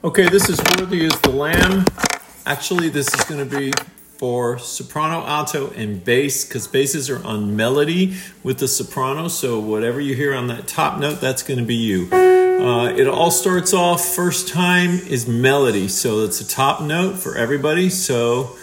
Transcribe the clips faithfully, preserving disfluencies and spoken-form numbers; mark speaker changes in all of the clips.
Speaker 1: Okay, this is Worthy as the Lamb. Actually, this is going to be for soprano, alto, and bass, because basses are on melody with the soprano, so whatever you hear on that top note, that's going to be you. Uh, it all starts off, first time is melody, so it's a top note for everybody, so...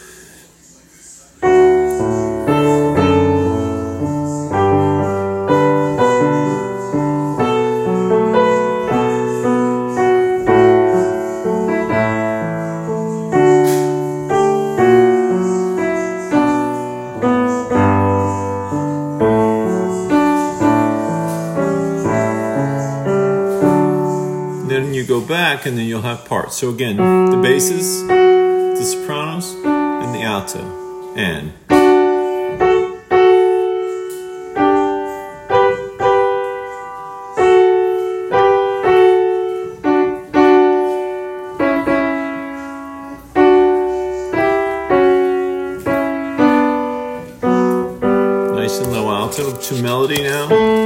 Speaker 1: Then you go back and then you'll have parts. So again, the basses, the sopranos, and the alto. And nice and low alto to melody now.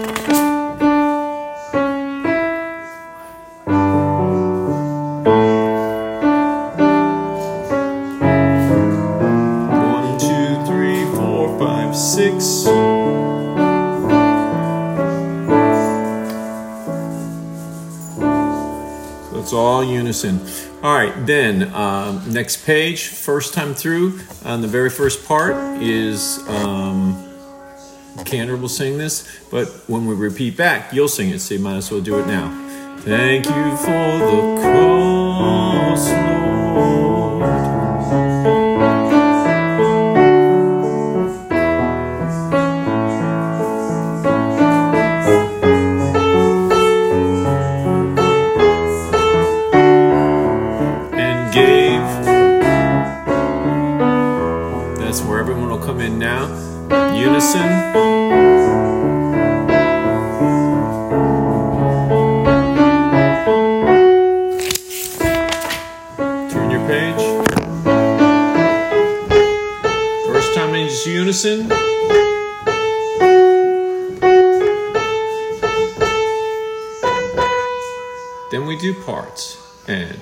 Speaker 1: Six. So it's all unison. All right, then um, next page, first time through, on the very first part is um, Cantor will sing this, but when we repeat back, you'll sing it, so you might as well do it now. Thank you for the cross, Lord. That's where everyone will come in now. Unison. Turn your page. First time is unison. Then we do parts. And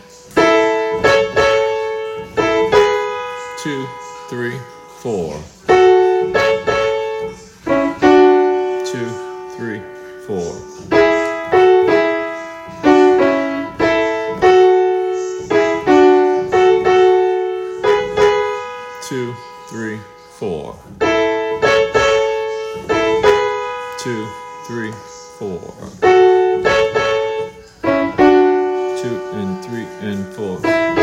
Speaker 1: two, three, four. Two, three, four. Two, three, four. Two, three, four. Two and three and four.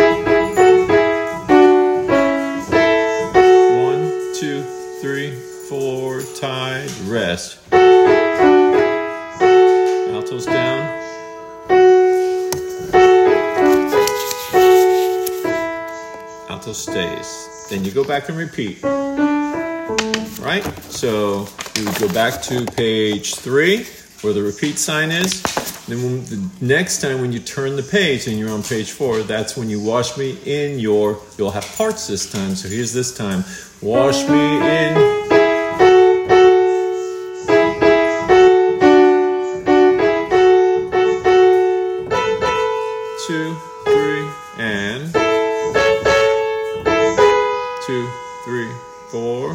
Speaker 1: Two, three, four, tied, rest. Altos down. Alto stays. Then you go back and repeat. Right? So you would go back to page three, where the repeat sign is. Then when, the next time when you turn the page and you're on page four, that's when you wash me in your, you'll have parts this time. So here's this time. Wash me in. Two, three, and two, three, four.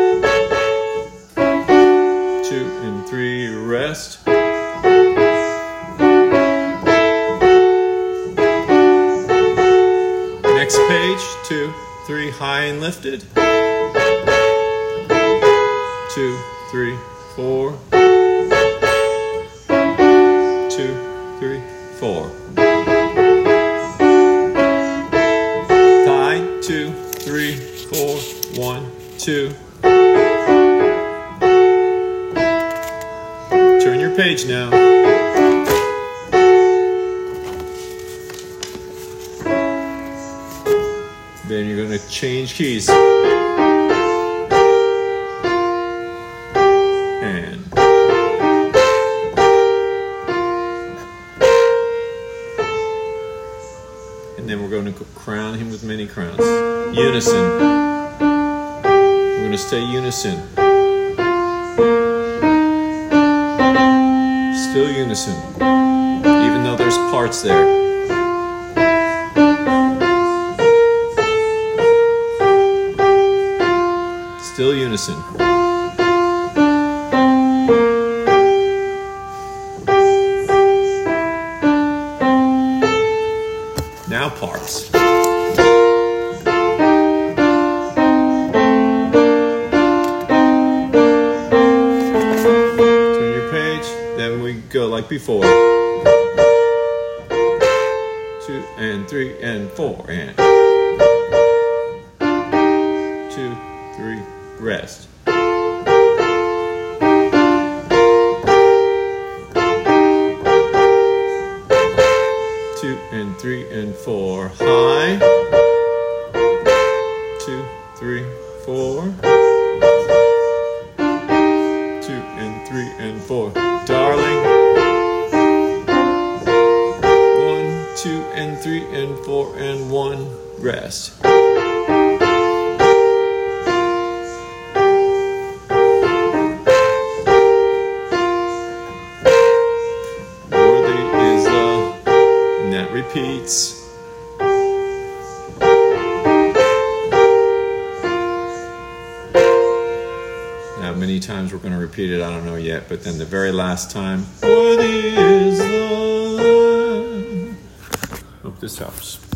Speaker 1: Two and three, rest. Next page, two, three, high and lifted. Two, three, four. Two, three, four. Tie, two, three, four, one, two. Turn your page now. Then you're going to change keys. And and then we're going to crown him with many crowns. Unison. We're going to stay unison. Still unison, even though there's parts there. Still unison. Now parts. Turn your page, then we go like before. Two and three and four and two, three, rest. Two and three and four, high. Two, three, four. Two and three and four, darling. One, two and three and four and one, rest. That repeats. How many times we're going to repeat it, I don't know yet, but then the very last time, worthy is the Lamb. Hope this helps.